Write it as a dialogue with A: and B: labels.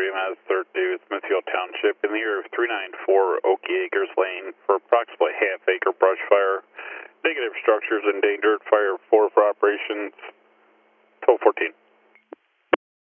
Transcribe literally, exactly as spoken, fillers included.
A: three M S thirty-two, Smithfield Township, in the area of three ninety-four Oaky Acres Lane for approximately half acre brush fire. Negative structures endangered. Fire